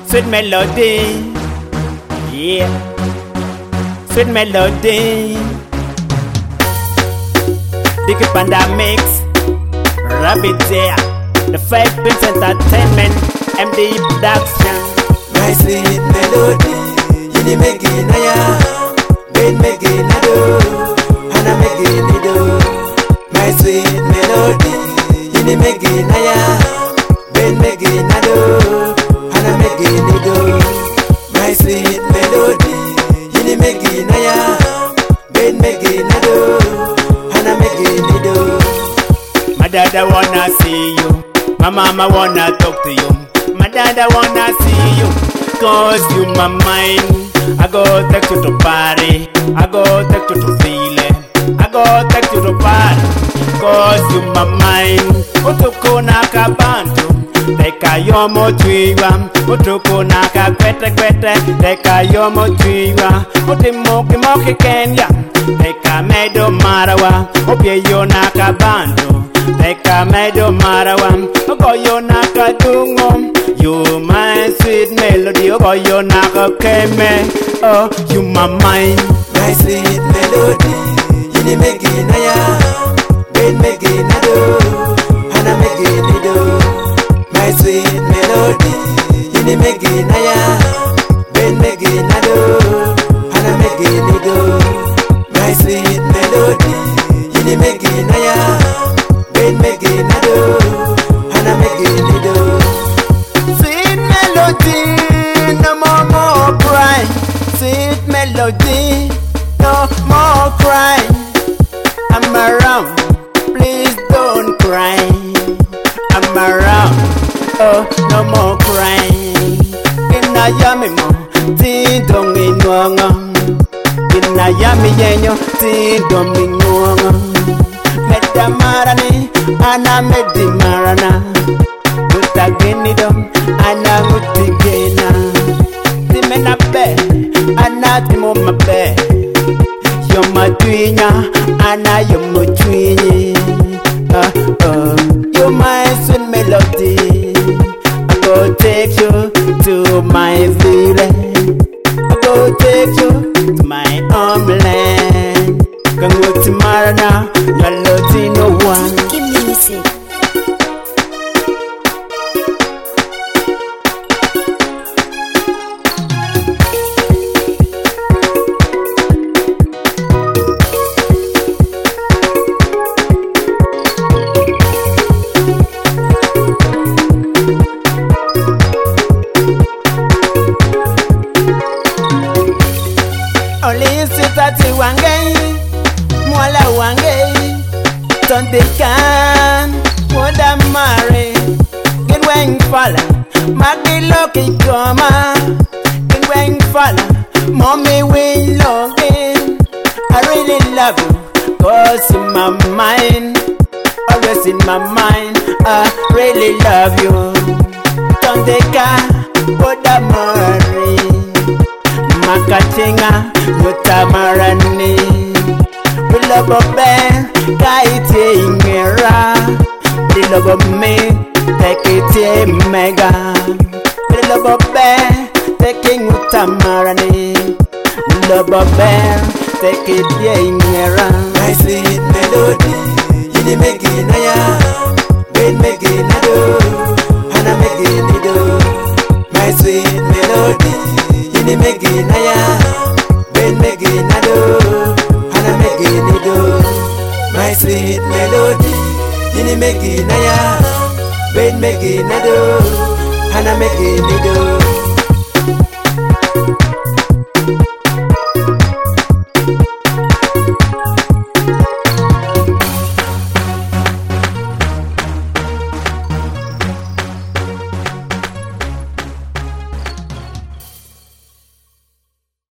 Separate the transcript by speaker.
Speaker 1: sweet melody, yeah, sweet melody. Dicky Panda Mix, Rabbit there, the 5 Pins Entertainment, MD Production.
Speaker 2: My sweet melody, yini megi naya, ben megi nado, hana megi nido. My sweet melody, yini megi naya, ben megi nado, hana megi nido. My sweet melody, yini megi naya, ben megi nado, hana megi nido.
Speaker 1: My dada wanna see you, my mama wanna talk to you. My dada wanna see you, cause you my mind. I go take you to party, I go take you to feel it, I go take you to party, cause you my mind. Utuko nakabantu, teka yomo twiwa. Utuko nakakwete kwete, teka yomo twiwa. Utimoki moki Kenya, teka medo marawa. Opye yo nakabantu, teka medo marawa. Ogoyo nakadungo, you my sweet melody. Ogoyo nakakeme, oh you my mind.
Speaker 2: My sweet melody, yini megi naya, ben megi nado, hana megi nido. My sweet melody, yini megi naya, ben megi nado, hana megi nido. My sweet melody, yini megi naya, ben megi nado, hana megi nido.
Speaker 1: Sweet melody, no more cry. Sweet melody, no more cry. I'm around, please don't cry. I'm around, oh no more crying. Inayami mo, tindong inuanga. Inayami yenyo, tindong inuanga. Medamarani, ana medimarana. Mutagenido, ana mutigena. Timena be, ana timo mabe. Yoma twinya, ana yomo twinyi. You're my sweet melody. I go take you to my village. I go take you to my homeland. Kango timarana, yaloti no one.
Speaker 3: Give me music.
Speaker 1: Only sitati wange, mwala wange. Tonde kan, woda mare. Get wang fala, magi loki koma. Get wang fala, mommy we longing. I really love you, cause in my mind, always in my mind. I really love you. Tonde kan, woda mare. Makachenga, Yutamarani. Below Ben, Kaite Ingera. Below me, take it mega. Below Ben, taking Yutamarani. Below Ben, take it Ingera.
Speaker 2: My sweet melody, yini megi naya, ben megi nado, hana megi nido. My sweet melody, yini megi naya, ben megi nado, hana megi nido. My sweet melody, yini megi naya, ben megi nado, hana megi nido.